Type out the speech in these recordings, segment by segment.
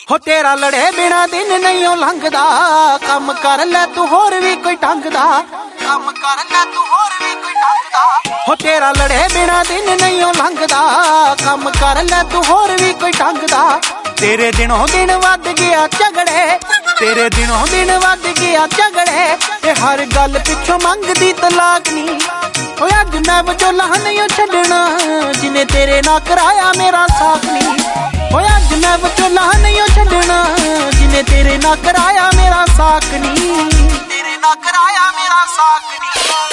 हो तेरा लड़े बिना दिन नहीं लंघदा, कम कर ले तू होर भी कोई ढंग दा, कम कर ले तू होर भी कोई ढंग दा। हो तेरा लड़े बिना दिन नहीं लंघदा, कम कर ले तू होर भी कोई ढंग दा। तेरे दिनों दिन वध गया झगड़े, तेरे दिनों दिन वध गया झगड़े, ते हर गल पिछों मंगदी तलाक नी। हो अज मैं विचोला नहीं छड्डना, जिन्हें तेरे ना कराया मेरा साथ नी। हो अज मैं विचोला नहीं छड्डना, जिन्हें तेरे ना कराया मेरा साक नी, तेरे ना कराया मेरा साक नी।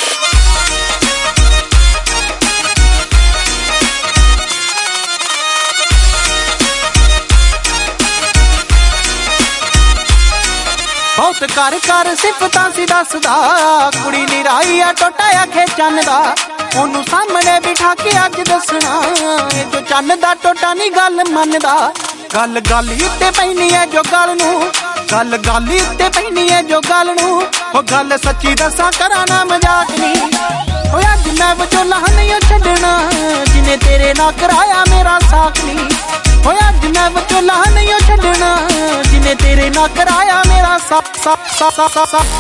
बहुत कर कर सिफतां सी दसदा, कुड़ी निराई आ टोटा आखे चन्न दा। ओनू सामने बिठा के अज दसना, जो चन्न दा टोटा नी गल मनदा। गल गल उत्ते पैनी है जो गल नू, गल गल उत्ते पैनी है जो गल नू। ओ गल सच्ची दसा करा ना मजाक नी। ओ अज मैं विचोला नहीं छड्डना, जिन्हें तेरे ना कराया मेरा साक नी। ओ अज मैं विचोला नहीं छड्डना, जिन्हें तेरे ना कराया मेरा साक साक साक साक साक।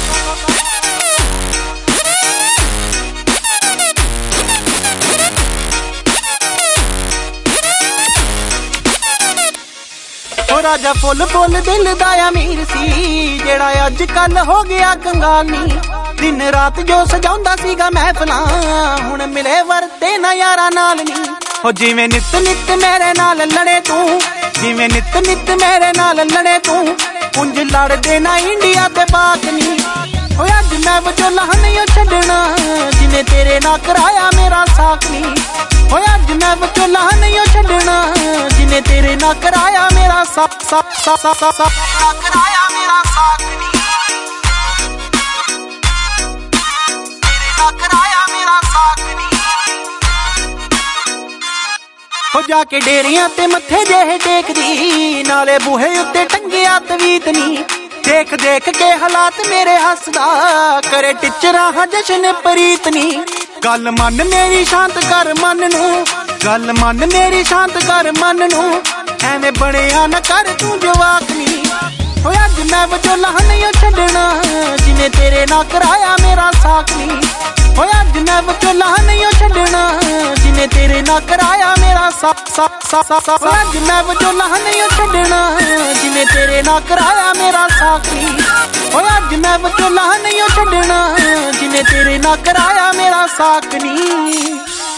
राजा फुल फुल दिल दा अमीर सी, जेड़ा अज कल हो गया कंगाल नी। दिन रात जो सजाउंदा सीगा महफिलां, हुण मिले वरते ना यारा नाल नी। हो जिवें नित नित मेरे नाल लड़े तू, जिवें नित नित मेरे नाल लड़े तू, उंज लड़ देना इंडिया ते पाक नी। हो अज मैं विचोला नहीं छड्डना, जिन्हें तेरे ना कराया मेरा साक नी। हो अज मैं विचोला नहीं छड्डना, जिन्हें तेरे ना कराया मेरा साक साक साक साक साक कराया मेरा साक नी, तेरे ना कराया मेरा साक नी। हो जाके डेरियां ते मत्थे जेहे टेकदी, नाले बूहे उत्ते टंगिया तवीत नी। देख देख के हालात मेरे हसदा, करे टिचरा हां जशन प्रीत नी। गल मन मेरी शांत कर मन नू, गल मन मेरी शांत कर मन नू, एवें बणिया न कर तू जवाक नी। हो अज मैं विचोला नहीं छड्डना, जिन्हें तेरे ना कराया मेरा साक नी। हो अज मैं विचोला नहीं छड्डना, जिन्हें तेरे ना कराया मेरा साक साक साक साक। अज मैं विचोला नहीं छड्डना, जिन्हें तेरे ना कराया मेरा साक नी। हो अज मैं विचोला नहीं छड्डना, जिन्हें तेरे ना कराया मेरा साक नी।